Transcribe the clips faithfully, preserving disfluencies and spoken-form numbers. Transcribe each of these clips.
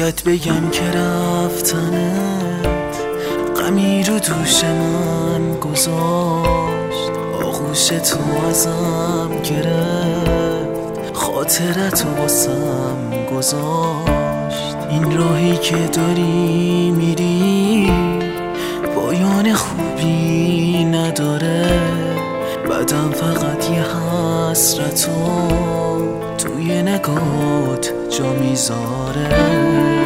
باید بگم که رفتنت غمی رو دوش من گذاشت، آغوش تو ازم گرفت، خاطرت رو باسم گذاشت. این راهی که داری میری پایان خوبی نداره، بعدم فقط یه حسرتو توی نگات جا میذاره.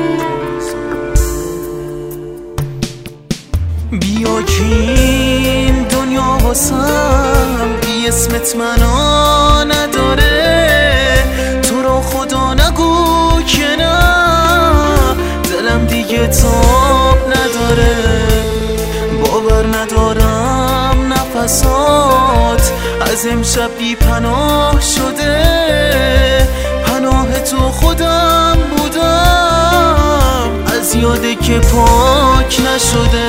بیا که این دنیا واسم بی اسمت منا نداره، تو رو خدا نگو که نه، دلم دیگه تاب نداره. باور ندارم نفسات از امشب بی پناه شده، پناه تو خودم بودم از یاده که پاک نشده.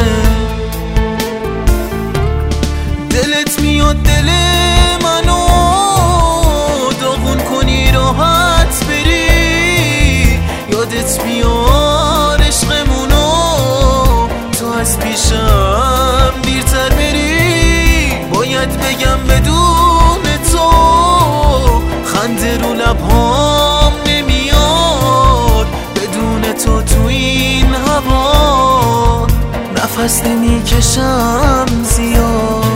دلت میاد دل منو داغون کنی راحت بری، یادت میاد عشقمونو تو از پیشم دیرتر بری. باید بگم بدون تو خنده رو لبهام نمیاد، بدون تو تو این هوا نفس نمیکشم زیاد.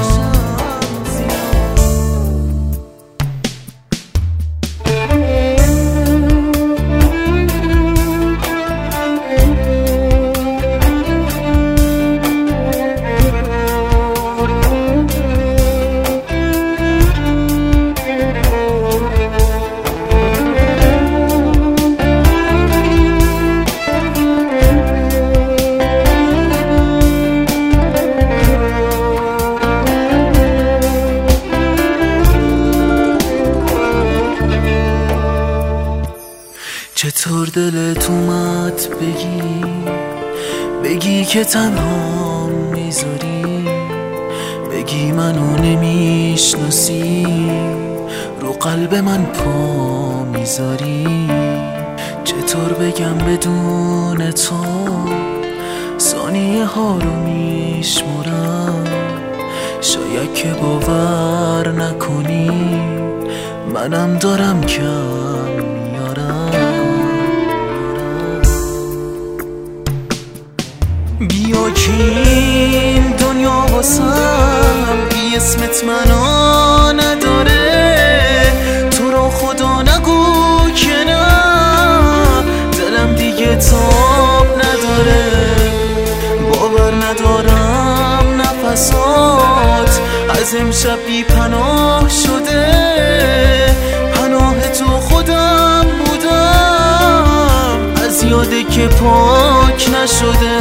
چطور دلت اومد بگی بگی که تنها میذاری، بگی منو نمیشناسی، رو قلب من پا میذاری. چطور بگم بدون تو ثانیه ها رو میشمرم، شاید که باور نکنی منم دارم کم میارم. بیا که این دنیا واسم بی اسمت منا نداره، تو رو خدا نگو که نه، دلم دیگه تاب نداره. باور ندارم نفسات از امشب بی پناه شده، پناه تو خودم بودم از یاده که پاک نشده.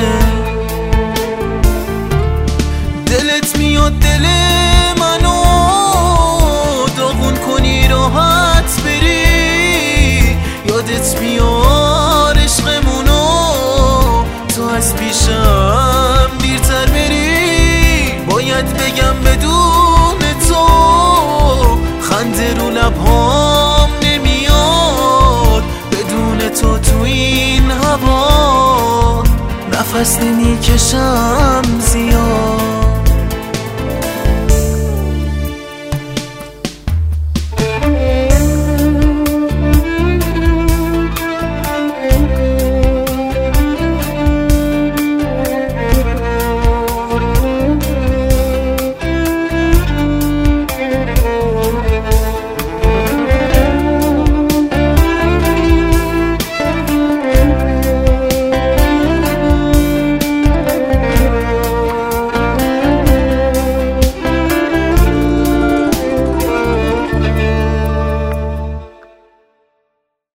دلت میاد دل منو داغون کنی راحت بری، یادت میاد عشقمونو تو از پیشم دیرتر بری. باید بگم بدون تو خنده رو لبهام نمیاد، بدون تو تو این هوا نفس نمیکشم زیاد.